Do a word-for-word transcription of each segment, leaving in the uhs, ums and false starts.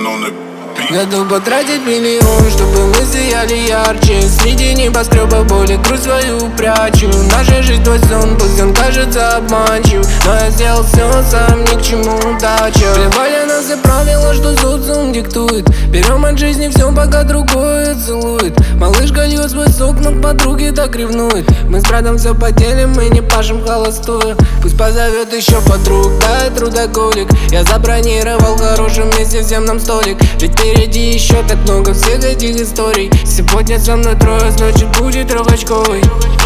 on the beat. Готов потратить миллион, чтобы мы сияли ярче. Среди небоскреба боли грусть свою прячу. Наша жизнь твой сон, пусть он кажется обманчив, но я сделал все сам, ни к чему удача. Плевали на все правила, что социум диктует. Берем от жизни все, пока другое целует. Малышка льет свой сок, но к подруге так ревнует. Мы с братом все поделим, мы не пашем холостую. Пусть позовет еще подруг, да, я трудоголик. Я забронировал в хорошем месте всем нам столик. Ведь впереди еще так много всех этих историй. Сегодня со мной трое, значит будет трехочковый.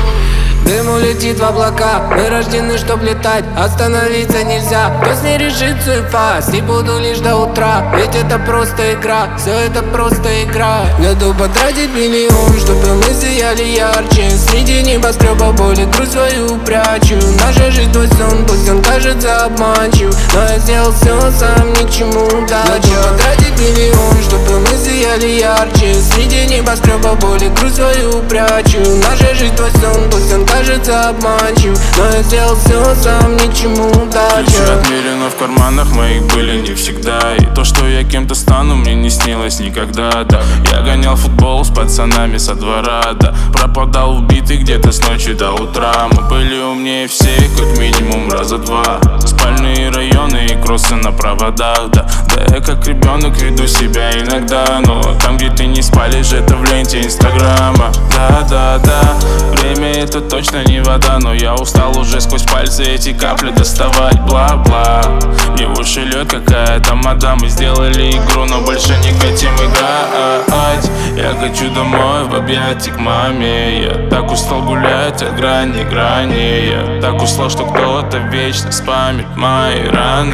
Дым улетит в облака, мы рождены, чтоб летать. Остановиться нельзя, пусть не решит судьба. Не буду лишь до утра, ведь это просто игра. Все это просто игра. Готов потратить миллион, чтобы мы сияли ярче. Среди небоскреба боли грусть свою прячу. Наша жизнь твой сон, пусть он кажется обманчив, но я сделал все сам, ни к чему удача. Готов потратить миллион, чтобы мы сияли ярче. Среди небоскреба боли грусть свою прячу. Наша жизнь твой сон, пусть он кажется обманчив, но я сделал все сам, ни к чему удача. Ключи отмерено в карманах моих были не всегда. И то, что я кем-то стану, мне не снилось никогда, да. Я гонял футбол с пацанами со двора, да. Пропадал убитый где-то с ночи до утра. Мы были умнее всех, как минимум раза два. Спальные районы и кроссы на проводах, да. Да я как ребенок веду себя иногда, но там, где ты не спалишь, это в ленте инстаграма. Да, да, да, время это точно не вода, но я устал уже сквозь пальцы эти капли доставать. Бла-бла, мне в уши льет какая-то мода. Мы сделали игру, но больше не хотим играть. Я хочу домой в объятия к маме. Я так устал гулять от грани к грани. Я так устал, что кто-то вечно спамит мои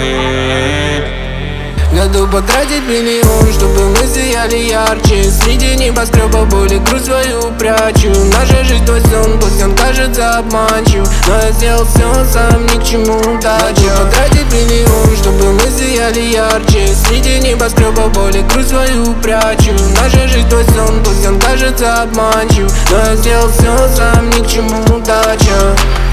раны. Готов потратить миллион, чтобы мы сияли ярче. Среди небоскреба боли грусть свою прячу. Наша жизнь твой сон, пусть он кажется обманчив, но я сделал все сам, ни к чему удача. Готов потратить миллион, чтобы мы сияли ярче. Среди небоскреба боли грусть свою прячу. Наша жизнь твой сон, пусть он кажется обманчив, но я сделал все сам, ни к чему удача.